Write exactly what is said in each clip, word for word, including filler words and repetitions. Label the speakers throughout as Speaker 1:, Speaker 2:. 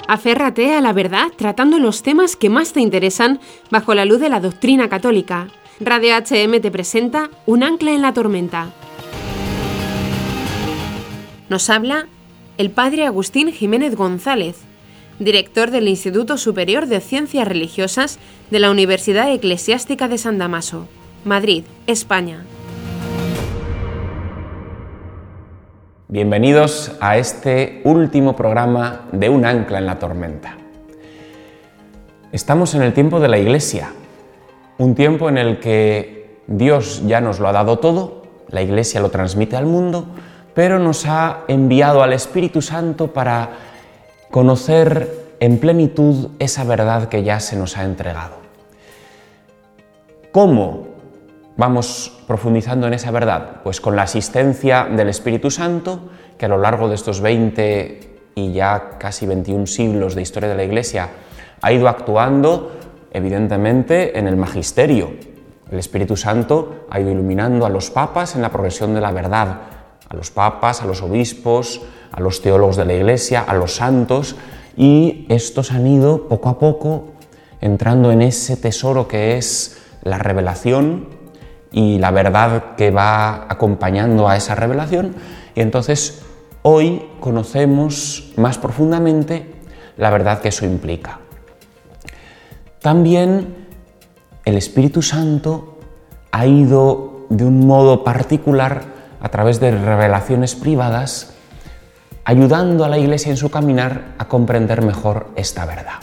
Speaker 1: Aférrate a la verdad tratando los temas que más te interesan bajo la luz de la doctrina católica. Radio H M te presenta Un ancla en la tormenta. Nos habla el padre Agustín Jiménez González, director del Instituto Superior de Ciencias Religiosas de la Universidad Eclesiástica de San Damaso, Madrid, España.
Speaker 2: Bienvenidos a este último programa de Un ancla en la tormenta. Estamos en el tiempo de la Iglesia, un tiempo en el que Dios ya nos lo ha dado todo, la Iglesia lo transmite al mundo, pero nos ha enviado al Espíritu Santo para conocer en plenitud esa verdad que ya se nos ha entregado. ¿Cómo vamos profundizando en esa verdad? Pues con la asistencia del Espíritu Santo, que a lo largo de estos veinte y ya casi veintiún siglos de historia de la Iglesia ha ido actuando, evidentemente, en el magisterio. El Espíritu Santo ha ido iluminando a los papas en la progresión de la verdad, a los papas, a los obispos, a los teólogos de la Iglesia, a los santos, y estos han ido poco a poco entrando en ese tesoro que es la revelación y la verdad que va acompañando a esa revelación, y entonces hoy conocemos más profundamente la verdad que eso implica. También el Espíritu Santo ha ido de un modo particular a través de revelaciones privadas, ayudando a la Iglesia en su caminar a comprender mejor esta verdad.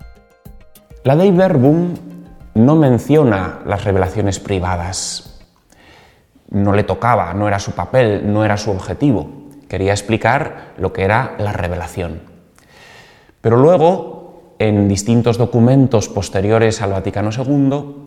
Speaker 2: La Dei Verbum no menciona las revelaciones privadas, no le tocaba, no era su papel, no era su objetivo. Quería explicar lo que era la revelación. Pero luego, en distintos documentos posteriores al Vaticano segundo,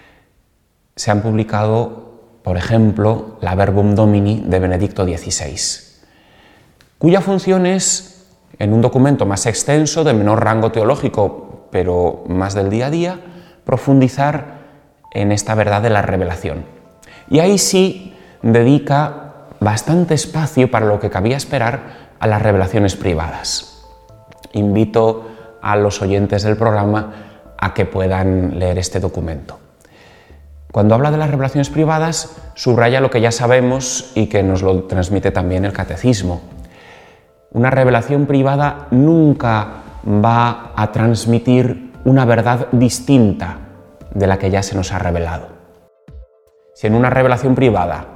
Speaker 2: se han publicado, por ejemplo, la Verbum Domini de Benedicto dieciséis, cuya función es, en un documento más extenso, de menor rango teológico, pero más del día a día, profundizar en esta verdad de la revelación. Y ahí sí dedica bastante espacio para lo que cabía esperar a las revelaciones privadas. Invito a los oyentes del programa a que puedan leer este documento. Cuando habla de las revelaciones privadas, subraya lo que ya sabemos y que nos lo transmite también el Catecismo. Una revelación privada nunca va a transmitir una verdad distinta de la que ya se nos ha revelado. Si en una revelación privada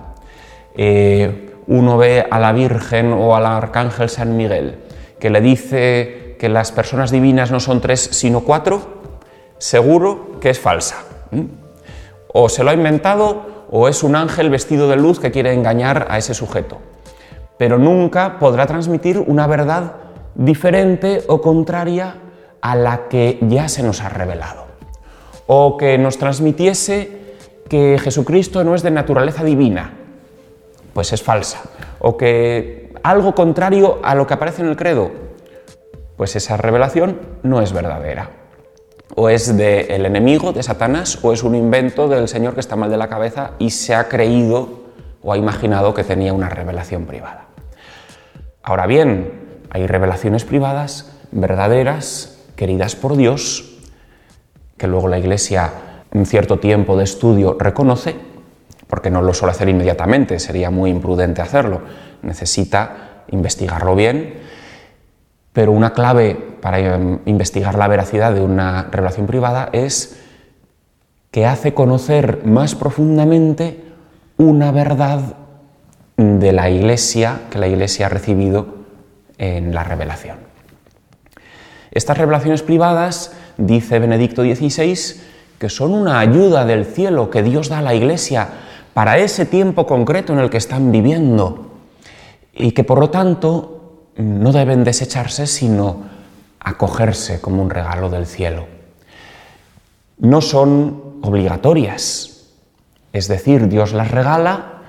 Speaker 2: eh, uno ve a la Virgen o al Arcángel San Miguel que le dice que las personas divinas no son tres sino cuatro, seguro que es falsa. ¿Mm? O se lo ha inventado o es un ángel vestido de luz que quiere engañar a ese sujeto. Pero nunca podrá transmitir una verdad diferente o contraria a la que ya se nos ha revelado, o que nos transmitiese que Jesucristo no es de naturaleza divina, pues es falsa, o que algo contrario a lo que aparece en el credo, pues esa revelación no es verdadera, o es del enemigo, de Satanás, o es un invento del Señor que está mal de la cabeza y se ha creído o ha imaginado que tenía una revelación privada. Ahora bien, hay revelaciones privadas verdaderas, queridas por Dios, que luego la Iglesia, un cierto tiempo de estudio, reconoce, porque no lo suele hacer inmediatamente, sería muy imprudente hacerlo, necesita investigarlo bien, pero una clave para investigar la veracidad de una revelación privada es que hace conocer más profundamente una verdad de la Iglesia que la Iglesia ha recibido en la revelación. Estas revelaciones privadas, dice Benedicto dieciséis, que son una ayuda del cielo que Dios da a la Iglesia para ese tiempo concreto en el que están viviendo y que por lo tanto no deben desecharse sino acogerse como un regalo del cielo. No son obligatorias, es decir, Dios las regala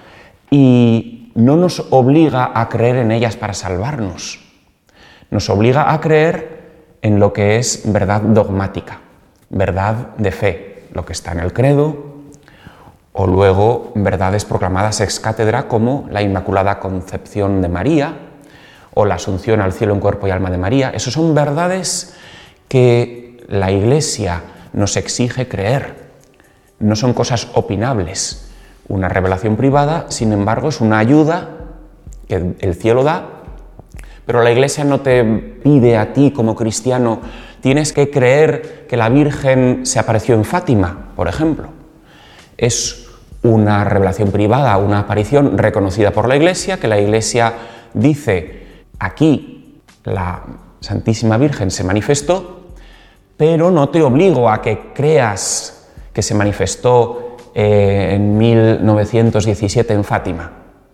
Speaker 2: y no nos obliga a creer en ellas para salvarnos, nos obliga a creer en lo que es verdad dogmática, verdad de fe, lo que está en el credo, o luego verdades proclamadas ex cátedra como la Inmaculada Concepción de María, o la asunción al cielo en cuerpo y alma de María. Esas son verdades que la Iglesia nos exige creer. No son cosas opinables. Una revelación privada, sin embargo, es una ayuda que el cielo da, pero la Iglesia no te pide a ti como cristiano, tienes que creer que la Virgen se apareció en Fátima, por ejemplo. Es una revelación privada, una aparición reconocida por la Iglesia, que la Iglesia dice, aquí la Santísima Virgen se manifestó, pero no te obligo a que creas que se manifestó eh, en mil novecientos diecisiete en Fátima.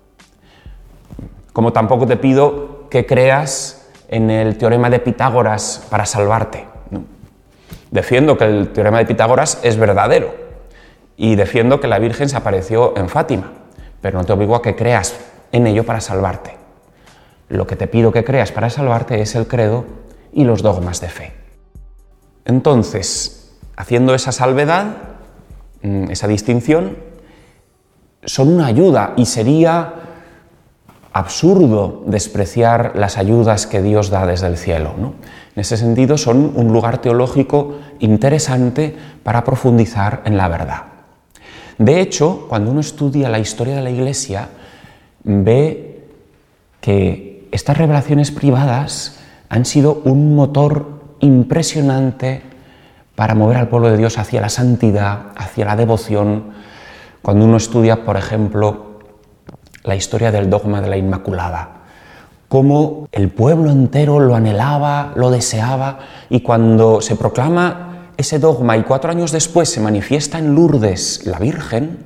Speaker 2: Como tampoco te pido que creas en el teorema de Pitágoras para salvarte. ¿no? Defiendo que el teorema de Pitágoras es verdadero y defiendo que la Virgen se apareció en Fátima, pero no te obligo a que creas en ello para salvarte. Lo que te pido que creas para salvarte es el credo y los dogmas de fe. Entonces, haciendo esa salvedad, esa distinción, son una ayuda y sería absurdo despreciar las ayudas que Dios da desde el cielo, ¿no? En ese sentido, son un lugar teológico interesante para profundizar en la verdad. De hecho, cuando uno estudia la historia de la Iglesia, ve que estas revelaciones privadas han sido un motor impresionante para mover al pueblo de Dios hacia la santidad, hacia la devoción. Cuando uno estudia, por ejemplo, la historia del dogma de la Inmaculada, cómo el pueblo entero lo anhelaba, lo deseaba, y cuando se proclama ese dogma y cuatro años después se manifiesta en Lourdes la Virgen,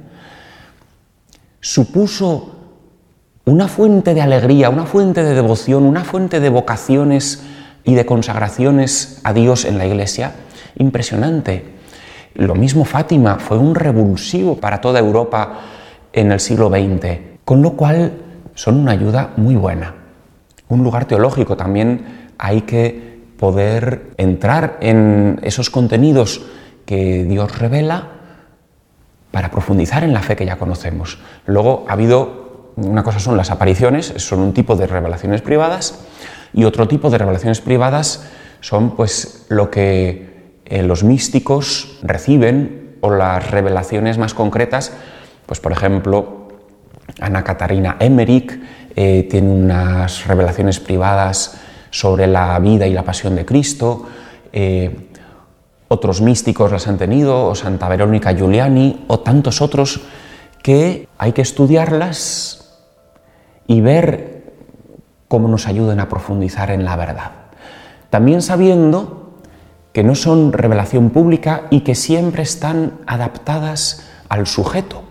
Speaker 2: supuso una fuente de alegría, una fuente de devoción, una fuente de vocaciones y de consagraciones a Dios en la Iglesia impresionante. Lo mismo Fátima, fue un revulsivo para toda Europa en el siglo veinte. Con lo cual son una ayuda muy buena. Un lugar teológico, también hay que poder entrar en esos contenidos que Dios revela para profundizar en la fe que ya conocemos. Luego ha habido, una cosa son las apariciones, son un tipo de revelaciones privadas, y otro tipo de revelaciones privadas son pues lo que eh, los místicos reciben, o las revelaciones más concretas, pues por ejemplo, Ana Catarina Emmerich eh, tiene unas revelaciones privadas sobre la vida y la pasión de Cristo, eh, otros místicos las han tenido, o Santa Verónica Giuliani, o tantos otros, que hay que estudiarlas y ver cómo nos ayudan a profundizar en la verdad. También sabiendo que no son revelación pública y que siempre están adaptadas al sujeto.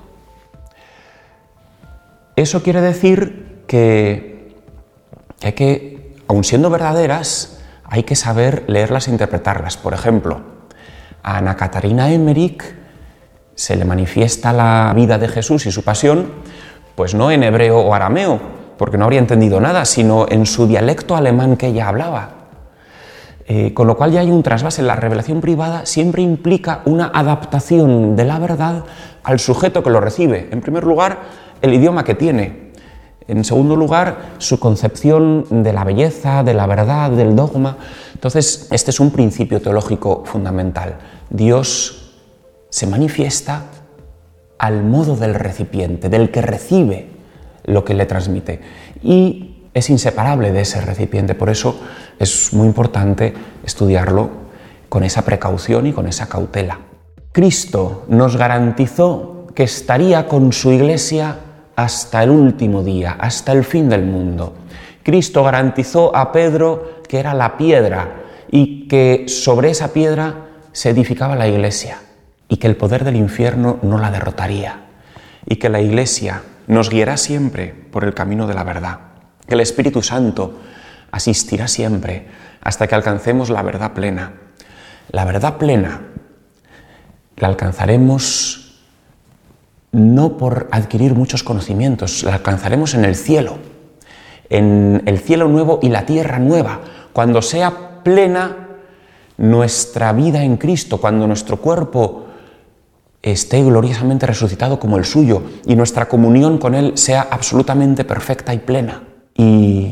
Speaker 2: Eso quiere decir que hay que, aun siendo verdaderas, hay que saber leerlas e interpretarlas. Por ejemplo, a Ana Catarina Emmerich se le manifiesta la vida de Jesús y su pasión, pues no en hebreo o arameo, porque no habría entendido nada, sino en su dialecto alemán que ella hablaba. Eh, con lo cual ya hay un trasvase. La revelación privada siempre implica una adaptación de la verdad al sujeto que lo recibe. En primer lugar, el idioma que tiene. En segundo lugar, su concepción de la belleza, de la verdad, del dogma. Entonces, este es un principio teológico fundamental. Dios se manifiesta al modo del recipiente, del que recibe lo que le transmite. Y es inseparable de ese recipiente. Por eso es muy importante estudiarlo con esa precaución y con esa cautela. Cristo nos garantizó que estaría con su Iglesia hasta el último día, hasta el fin del mundo. Cristo garantizó a Pedro que era la piedra y que sobre esa piedra se edificaba la Iglesia, y que el poder del infierno no la derrotaría, y que la Iglesia nos guiará siempre por el camino de la verdad, que el Espíritu Santo asistirá siempre hasta que alcancemos la verdad plena. La verdad plena la alcanzaremos no por adquirir muchos conocimientos, la alcanzaremos en el cielo, en el cielo nuevo y la tierra nueva, cuando sea plena nuestra vida en Cristo, cuando nuestro cuerpo esté gloriosamente resucitado como el suyo y nuestra comunión con Él sea absolutamente perfecta y plena. Y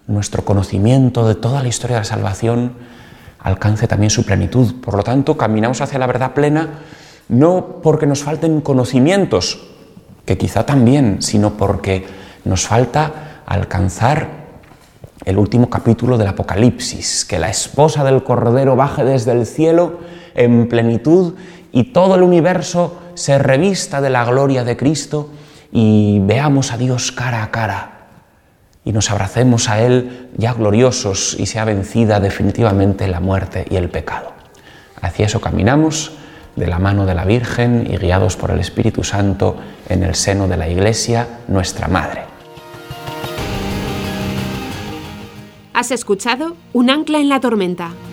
Speaker 2: nuestro conocimiento de toda la historia de la salvación alcance también su plenitud. Por lo tanto, caminamos hacia la verdad plena no porque nos falten conocimientos, que quizá también, sino porque nos falta alcanzar el último capítulo del Apocalipsis, que la esposa del Cordero baje desde el cielo en plenitud y todo el universo se revista de la gloria de Cristo y veamos a Dios cara a cara y nos abracemos a Él ya gloriosos y sea vencida definitivamente la muerte y el pecado. Hacia eso caminamos de la mano de la Virgen y guiados por el Espíritu Santo en el seno de la Iglesia, nuestra Madre.
Speaker 1: Has escuchado Un ancla en la tormenta,